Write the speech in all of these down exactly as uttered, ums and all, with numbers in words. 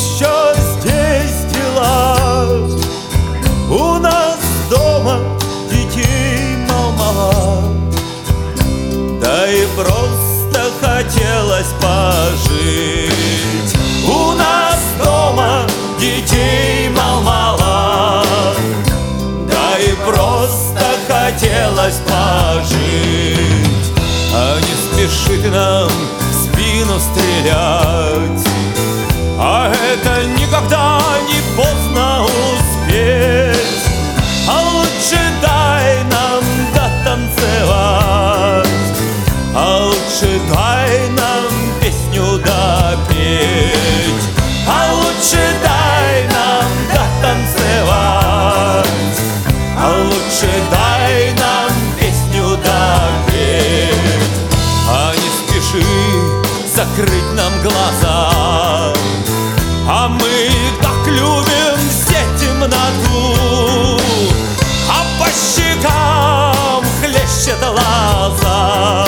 еще здесь дела. У нас дома детей мало-мало, да и просто хотелось пожить. У нас дома детей мало-мало, да и просто хотелось пожить. А не спешит нам в спину стрелять, а это никогда не поздно успеть. А лучше дай нам дотанцевать, а лучше дай нам песню допеть, а лучше дай нам дотанцевать, а лучше дай нам песню допеть. А не спеши закрыть нам глаза, а мы так любим все темноту. А по щекам хлещет лоза,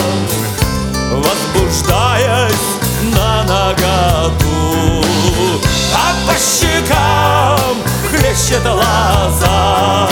возбуждаясь на наготу. А по щекам хлещет лоза,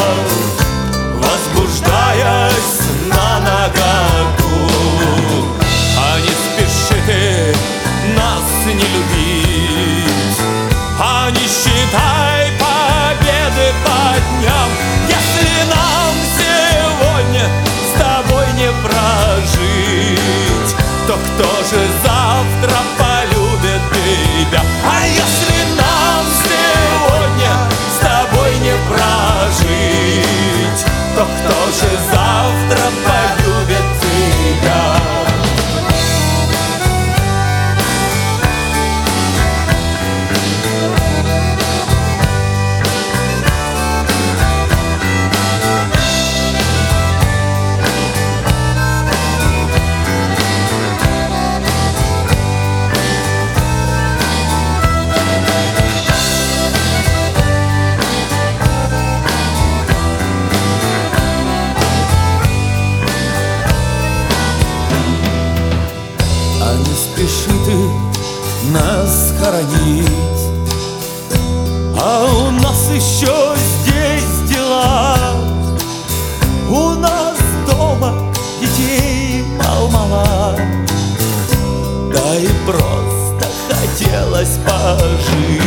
возбуждаясь на наготу. А не спеши ты нас не любить, а не считай победы по дням. Если нам сегодня с тобой не прожить, то кто же завтра полюбит тебя? А если нам сегодня с тобой не прожить, то кто же завтра полюбит тебя? Спеши ты нас хоронить, а у нас еще здесь дела. У нас дома детей мало-мало, да и просто хотелось пожить.